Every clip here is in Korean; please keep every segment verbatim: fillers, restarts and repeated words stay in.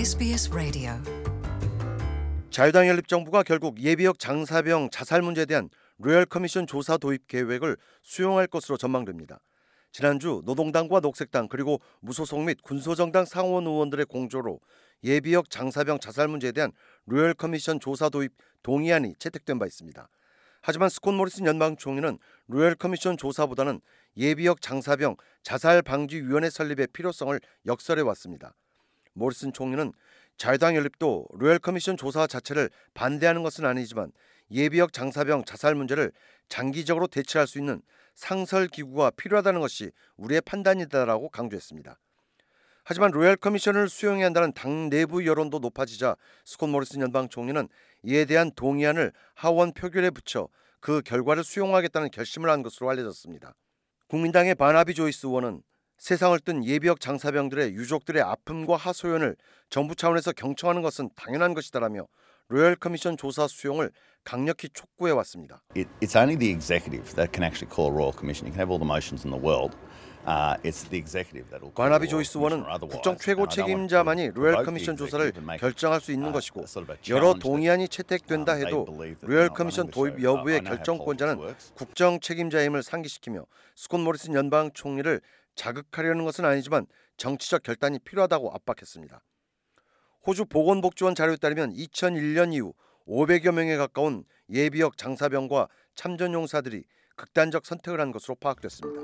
에스비에스 라디오. 자유당 연립정부가 결국 예비역 장사병 자살 문제에 대한 로열 커미션 조사 도입 계획을 수용할 것으로 전망됩니다. 지난주 노동당과 녹색당 그리고 무소속 및 군소정당 상원 의원들의 공조로 예비역 장사병 자살 문제에 대한 로열 커미션 조사 도입 동의안이 채택된 바 있습니다. 하지만 스콧 모리슨 연방 총리는 로열 커미션 조사보다는 예비역 장사병 자살 방지 위원회 설립의 필요성을 역설해 왔습니다. 모리슨 총리는 자유당 연립도 로열 커미션 조사 자체를 반대하는 것은 아니지만 예비역 장사병 자살 문제를 장기적으로 대처할 수 있는 상설 기구가 필요하다는 것이 우리의 판단이다라고 강조했습니다. 하지만 로열 커미션을 수용해야 한다는 당 내부 여론도 높아지자 스콧 모리슨 연방 총리는 이에 대한 동의안을 하원 표결에 붙여 그 결과를 수용하겠다는 결심을 한 것으로 알려졌습니다. 국민당의 바나비 조이스 의원은 세상을 뜬 예비역 장사병들의 유족들의 아픔과 하소연을 정부 차원에서 경청하는 것은 당연한 것이다라며 로열 커미션 조사 수용을 강력히 촉구해 왔습니다. It, it's only the executive that can actually call a royal commission. You can have all the motions in the world. Uh, it's the executive that will call a 바나비 royal 조이스 의원은 commission or otherwise. 국정 최고 책임자만이 로열 커미션 조사를 결정할 수 있는 것이고 여러 동의안이 채택된다 해도 로열 커미션 도입 여부의 결정권자는 국정 책임자임을 상기시키며 스콧 모리슨 연방 총리를 자극하려는 것은 아니지만 정치적 결단이 필요하다고 압박했습니다. 호주 보건복지원 자료에 따르면 이천일 년 이후 오백여 명에 가까운 예비역 장사병과 참전용사들이 극단적 선택을 한 것으로 파악됐습니다.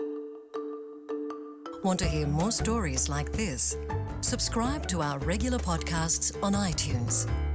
Want to hear more stories like this? Subscribe to our regular podcasts on iTunes.